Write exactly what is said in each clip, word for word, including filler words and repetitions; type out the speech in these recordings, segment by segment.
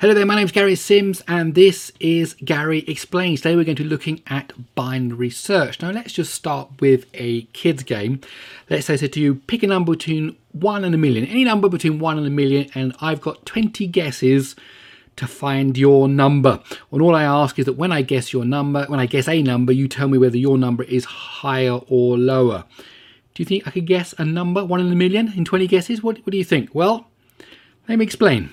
Hello there, my name's Gary Sims and this is Gary Explains. Today we're going to be looking at binary search. Now let's just start with a kid's game. Let's say I said to you, pick a number between one and a million. Any number between one and a million, and I've got twenty guesses to find your number. And all I ask is that when I guess your number, when I guess a number, you tell me whether your number is higher or lower. Do you think I could guess a number, one in a million, in twenty guesses? What, what do you think? Well, let me explain.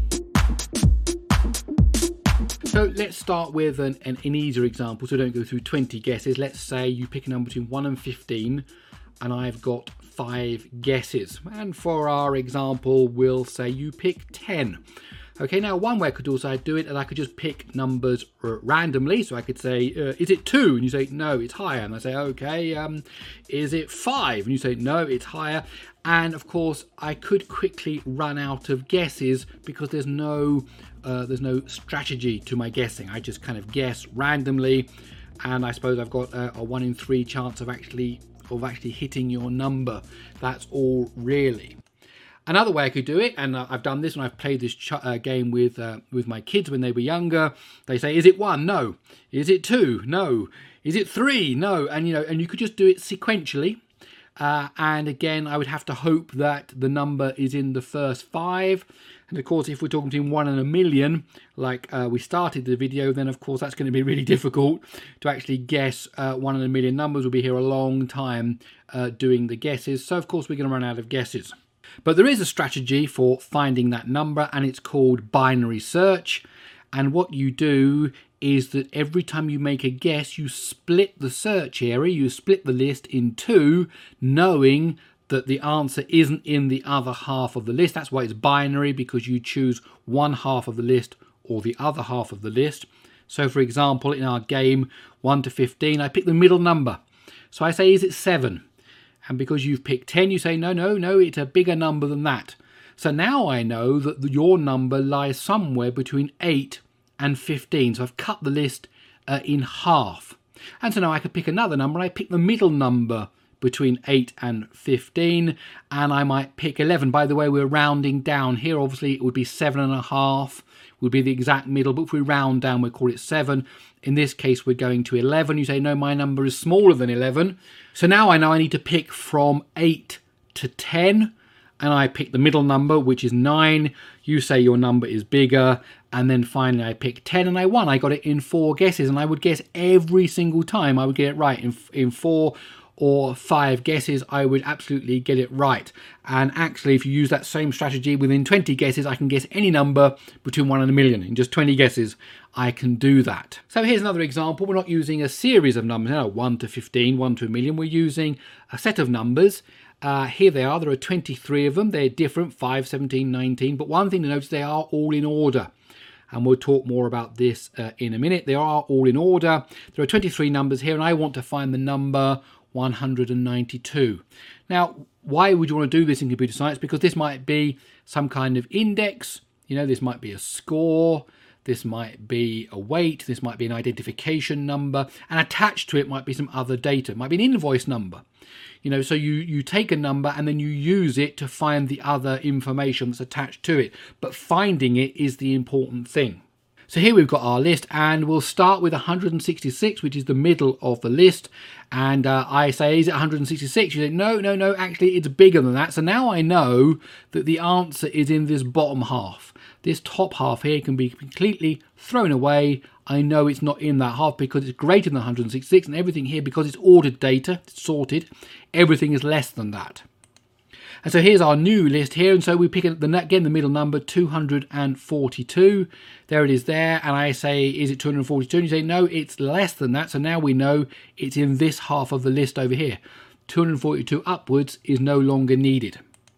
So let's start with an, an, an easier example so don't go through twenty guesses. Let's say you pick a number between one and fifteen and I've got five guesses. And for our example, we'll say you pick ten. Okay, now one way I could also do it is I could just pick numbers randomly. So I could say, uh, is it two? And you say, no, it's higher. And I say, okay, um, is it five? And you say, no, it's higher. And of course, I could quickly run out of guesses because there's no uh, there's no strategy to my guessing. I just kind of guess randomly, and I suppose I've got a, a one in three chance of actually of actually hitting your number. That's all really. Another way I could do it, and I've done this when I've played this ch uh, game with uh, with my kids when they were younger. They say, "Is it one? No. Is it two? No. Is it three? No." And you know, and you could just do it sequentially. Uh, and again, I would have to hope that the number is in the first five. And of course, if we're talking between one and a million, like uh, we started the video, then of course that's going to be really difficult to actually guess uh, one in a million numbers. We'll be here a long time uh, doing the guesses. So of course we're going to run out of guesses. But there is a strategy for finding that number, and it's called binary search. And what you do is that every time you make a guess, you split the search area, you split the list in two, knowing that the answer isn't in the other half of the list. That's why it's binary, because you choose one half of the list or the other half of the list. So for example, in our game one to fifteen, I pick the middle number. So I say, is it seven? And because you've picked ten, you say, no, no, no, it's a bigger number than that. So now I know that your number lies somewhere between eight and fifteen. So I've cut the list uh, in half. And so now I could pick another number. I pick the middle number between eight and fifteen, and I might pick eleven. By the way, we're rounding down here. Obviously, it would be seven and a half would be the exact middle, but if we round down, we call it seven. In this case, we're going to eleven. You say, no, my number is smaller than eleven. So now I know I need to pick from eight to ten, and I pick the middle number, which is nine. You say your number is bigger, and then finally I pick ten, and I won. I got it in four guesses, and I would guess every single time I would get it right. In, in four or five guesses, I would absolutely get it right. And actually, if you use that same strategy within twenty guesses, I can guess any number between one and a million. In just twenty guesses, I can do that. So here's another example. We're not using a series of numbers, no, one to fifteen, one to a million. We're using a set of numbers. Uh, here they are. There are twenty-three of them. They're different, five, seventeen, nineteen. But one thing to notice, they are all in order. And we'll talk more about this uh, in a minute. They are all in order. There are twenty-three numbers here, and I want to find the number one hundred ninety-two. Now, why would you want to do this in computer science? Because this might be some kind of index. You know, this might be a score. This might be a weight. This might be an identification number. And attached to it might be some other data. It might be an invoice number. You know, so you, you take a number and then you use it to find the other information that's attached to it. But finding it is the important thing. So here we've got our list, and we'll start with one hundred sixty-six, which is the middle of the list. And uh, I say, is it one hundred sixty-six? You say, no, no, no, actually it's bigger than that. So now I know that the answer is in this bottom half. This top half here can be completely thrown away. I know it's not in that half because it's greater than one hundred sixty-six, and everything here, because it's ordered data, it's sorted, everything is less than that. And so here's our new list here, and so we pick the again the middle number, two hundred forty-two. There it is there, and I say, is it two hundred forty-two? And you say, no, it's less than that. So now we know it's in this half of the list over here. two hundred forty-two upwards is no longer needed.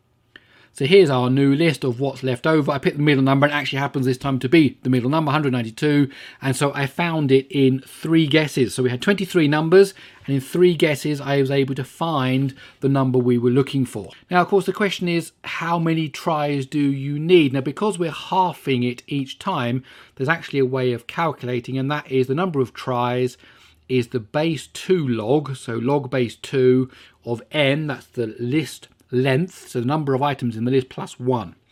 So here's our new list of what's left over. I picked the middle number, and it actually happens this time to be the middle number, one hundred ninety-two. And so I found it in three guesses. So we had twenty-three numbers, and in three guesses, I was able to find the number we were looking for. Now, of course, the question is, how many tries do you need? Now, because we're halving it each time, there's actually a way of calculating, and that is the number of tries is the base two log, so log base two of n, that's the list length, so the number of items in the list, plus one.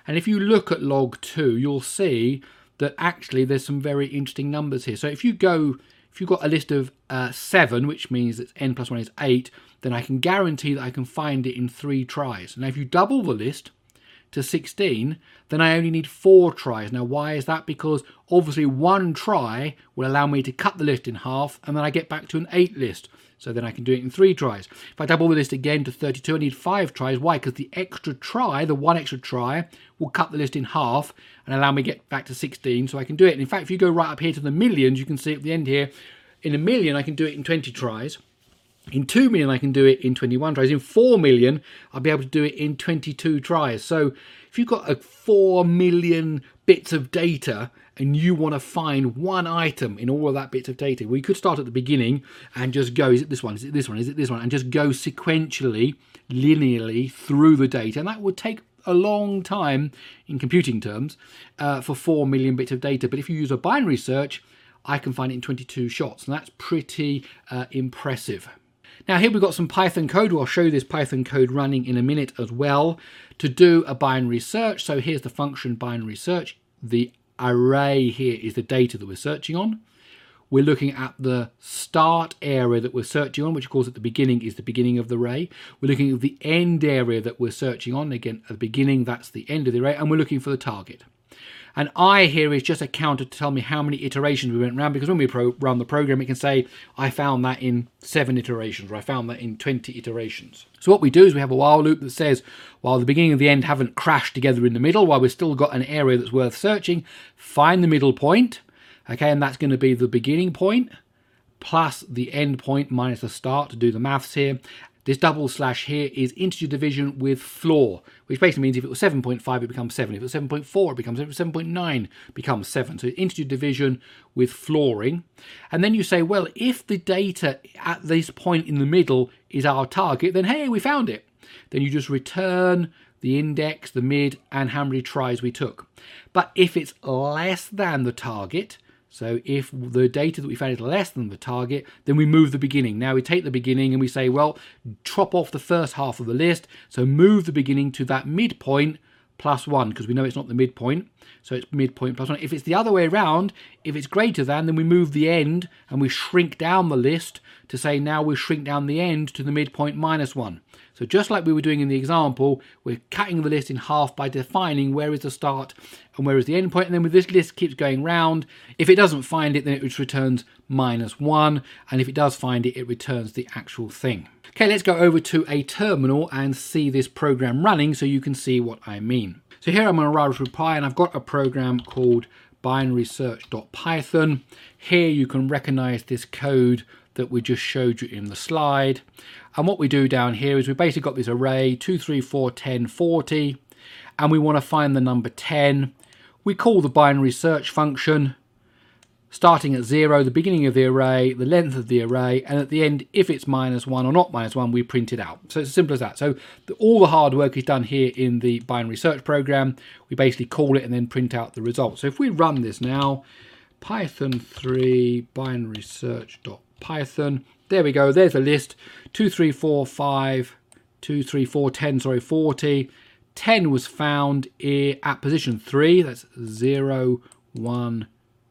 And if you look at log two, you'll see that actually there's some very interesting numbers here. So if you go, if you've got a list of uh, seven, which means that n plus one is eight, then I can guarantee that I can find it in three tries. Now, if you double the list to sixteen, then I only need four tries. Now, why is that? Because obviously one try will allow me to cut the list in half, and then I get back to an eight list. So then I can do it in three tries. If I double the list again to thirty-two, I need five tries. Why? Because the extra try, the one extra try, will cut the list in half and allow me to get back to sixteen, so I can do it. And in fact, if you go right up here to the millions, you can see at the end here, in a million, I can do it in twenty tries. In two million, I can do it in twenty-one tries. In four million, I'll be able to do it in twenty-two tries. So if you've got a four million bits of data and you want to find one item in all of that bits of data, well, you could start at the beginning and just go, is it this one, is it this one, is it this one, and just go sequentially, linearly through the data. And that would take a long time in computing terms uh, for four million bits of data. But if you use a binary search, I can find it in twenty-two shots, and that's pretty uh, impressive. Now here we've got some Python code. I'll show you this Python code running in a minute as well to do a binary search. So here's the function binary search. The array here is the data that we're searching on. We're looking at the start area that we're searching on, which of course at the beginning is the beginning of the array. We're looking at the end area that we're searching on. Again, at the beginning, that's the end of the array, and we're looking for the target. And I here is just a counter to tell me how many iterations we went around, because when we pro run the program, it can say, I found that in seven iterations, or I found that in twenty iterations. So what we do is we have a while loop that says, while the beginning and the end haven't crashed together in the middle, while we've still got an area that's worth searching, find the middle point, okay, and that's going to be the beginning point, plus the end point minus the start to do the maths here. This double slash here is integer division with floor, which basically means if it was seven point five, it becomes seven. If it was seven point four, it becomes seven. If it was seven point nine, it becomes seven. So integer division with flooring. And then you say, well, if the data at this point in the middle is our target, then hey, we found it. Then you just return the index, the mid, and how many tries we took. But if it's less than the target, so if the data that we found is less than the target, then we move the beginning. Now we take the beginning and we say, well, chop off the first half of the list. So move the beginning to that midpoint plus one, because we know it's not the midpoint. So it's midpoint plus one. If it's the other way around, if it's greater than, then we move the end and we shrink down the list to say now we shrink down the end to the midpoint minus one. So just like we were doing in the example, we're cutting the list in half by defining where is the start and where is the end point. And then with this list keeps going round. If it doesn't find it, then it just returns minus one. And if it does find it, it returns the actual thing. Okay, let's go over to a terminal and see this program running so you can see what I mean. So here I'm going to Raspberry Pi, and I've got a program called binary search dot python. Here you can recognize this code that we just showed you in the slide. And what we do down here is we basically got this array two, three, four, ten, forty, and we want to find the number ten. We call the binary search function, starting at zero, the beginning of the array, the length of the array, and at the end, if it's minus one or not minus one, we print it out. So it's as simple as that. So the, all the hard work is done here in the binary search program. We basically call it and then print out the result. So if we run this now, Python three binary search dot python, there we go, there's a list, two, three, four, five, two, three, four, ten, sorry, forty. ten was found at position three, that's zero, one,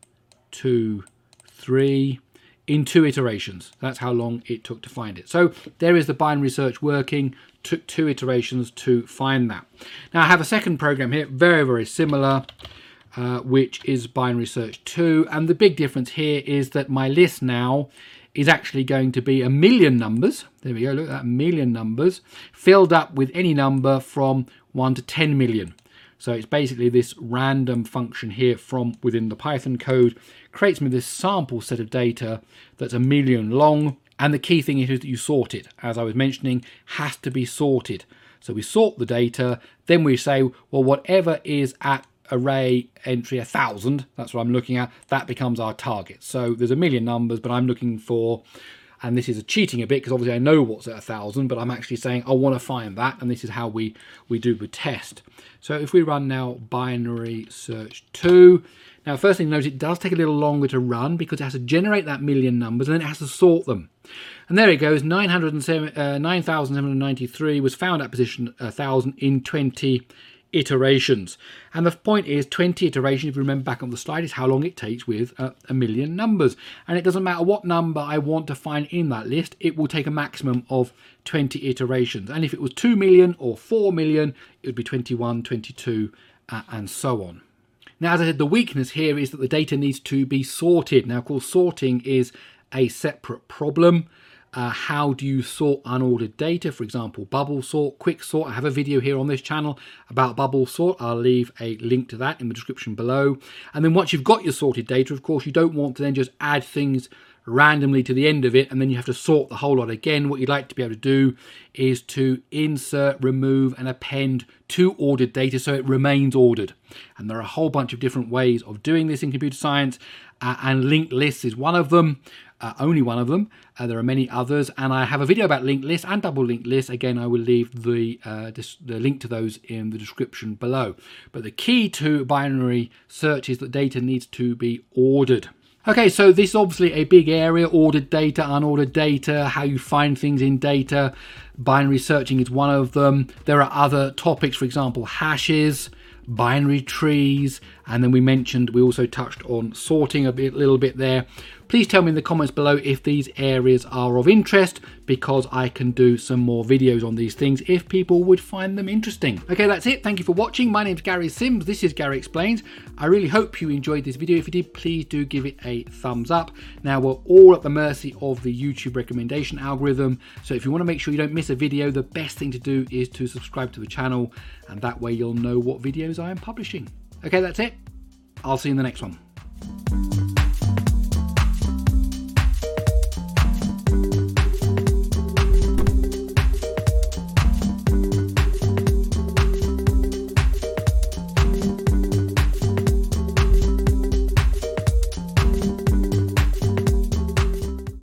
two, three, in two iterations. That's how long it took to find it. So there is the binary search working, took two iterations to find that. Now I have a second program here, very, very similar, uh, which is binary search two. And the big difference here is that my list now is actually going to be a million numbers. There we go, look at that, million numbers filled up with any number from one to ten million. So it's basically this random function here from within the Python code creates me this sample set of data that's a million long. And the key thing is that you sort it, as I was mentioning, has to be sorted. So we sort the data, then we say, well, whatever is at array entry one thousand, that's what I'm looking at, that becomes our target. So there's a million numbers, but I'm looking for, and this is a cheating a bit because obviously I know what's at one thousand, but I'm actually saying I want to find that, and this is how we, we do the test. So if we run now binary search two, now first thing to note, it does take a little longer to run because it has to generate that million numbers and then it has to sort them. And there it goes, nine thousand seven hundred ninety-three was found at position one thousand in twenty iterations. And the point is twenty iterations, if you remember back on the slide, is how long it takes with a, a million numbers. And it doesn't matter what number I want to find in that list, it will take a maximum of twenty iterations. And if it was two million or four million, it would be twenty-one, twenty-two, uh, and so on. Now, as I said, the weakness here is that the data needs to be sorted. Now, of course, sorting is a separate problem. Uh, how do you sort unordered data? For example, bubble sort, quick sort. I have a video here on this channel about bubble sort. I'll leave a link to that in the description below. And then once you've got your sorted data, of course, you don't want to then just add things randomly to the end of it and then you have to sort the whole lot again. What you'd like to be able to do is to insert, remove and append to ordered data so it remains ordered. And there are a whole bunch of different ways of doing this in computer science, uh, and linked lists is one of them. Uh, only one of them. Uh, there are many others, and I have a video about linked lists and double linked lists. Again, I will leave the, uh, the link to those in the description below. But the key to binary search is that data needs to be ordered. Okay, so this is obviously a big area: ordered data, unordered data, how you find things in data. Binary searching is one of them. There are other topics, for example, hashes, binary trees, and then we mentioned, we also touched on sorting a bit, little bit there. Please tell me in the comments below if these areas are of interest, because I can do some more videos on these things if people would find them interesting. Okay, that's it. Thank you for watching. My name's Gary Sims. This is Gary Explains. I really hope you enjoyed this video. If you did, please do give it a thumbs up. Now, we're all at the mercy of the YouTube recommendation algorithm, so if you want to make sure you don't miss a video, the best thing to do is to subscribe to the channel, and that way you'll know what videos I am publishing. Okay, that's it. I'll see you in the next one.